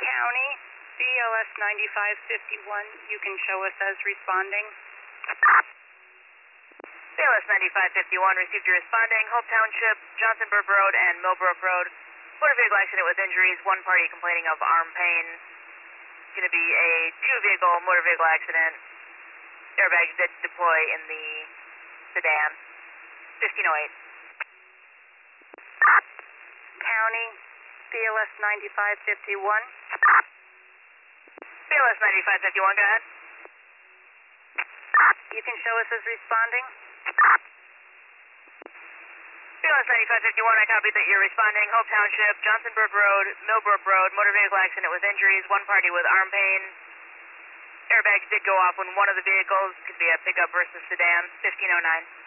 County, BLS 9551, you can show us as responding. BLS 9551 received your responding. Hope Township, Johnson Burp Road, and Millbrook Road. Motor vehicle accident with injuries. One party complaining of arm pain. It's going to be a two-vehicle motor vehicle accident. Airbags did deploy in the sedan. 1508. County, BLS 9551. BLS 9551, go ahead. You can show us as responding. BLS 9551, I copy that you're responding. Hope Township, Johnson Burp Road, Millbrook Road, motor vehicle accident with injuries. One party with arm pain. Airbags did go off when one of the vehicles, could be a pickup versus sedan. 1509.